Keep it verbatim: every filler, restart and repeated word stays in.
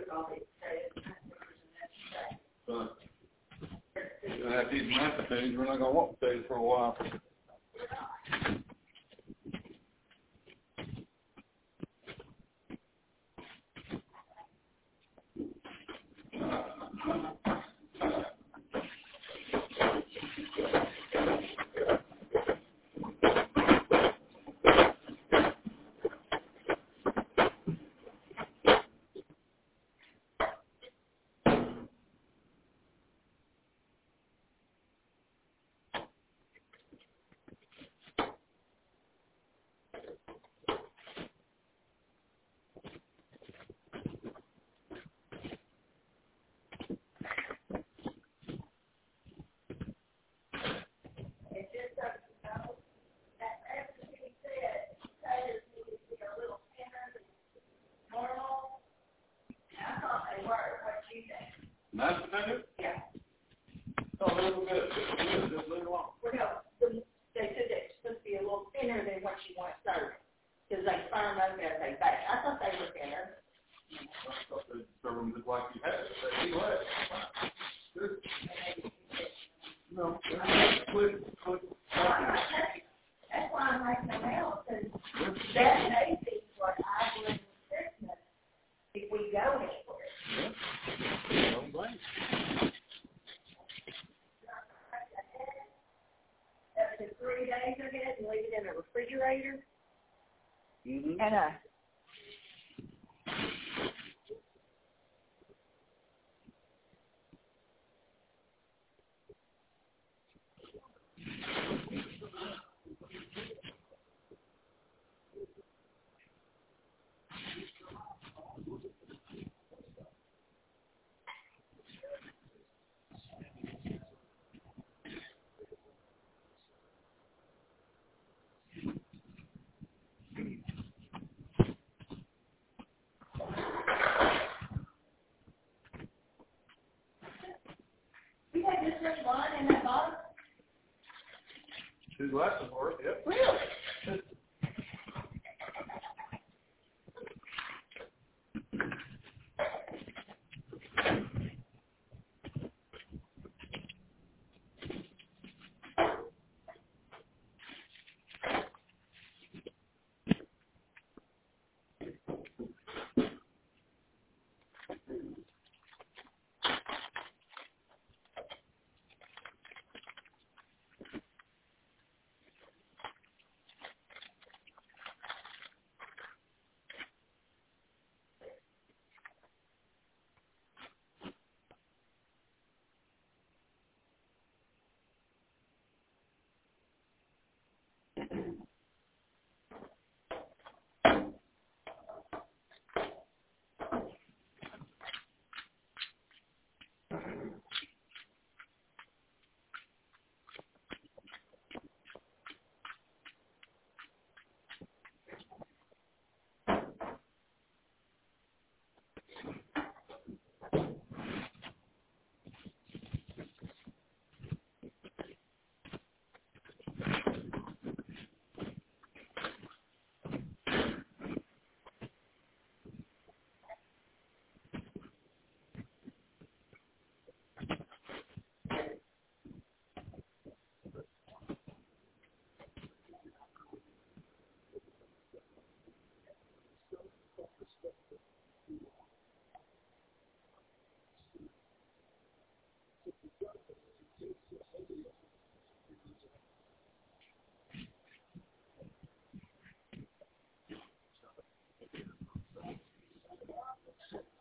But you're going to have to eat mashed potatoes. We're not going to want potatoes for a while. Mashed potatoes? Yeah. Oh, they're good. Good. Just leave it alone. Well, no, the, they said they're supposed to be a little thinner than what you want served. Because they firm up as they bake. I thought they were thinner. I thought they'd serve them just like you had it. But anyway, good. No, quick, quick. That's why I'm making them out. Because that may be what I would for Christmas if we go anywhere. Yeah. Don't blame. Up to three days ahead and leave it in the refrigerator. Mm-hmm. And uh, we had this much wine in that bottle. Two glasses worth, yep. Really?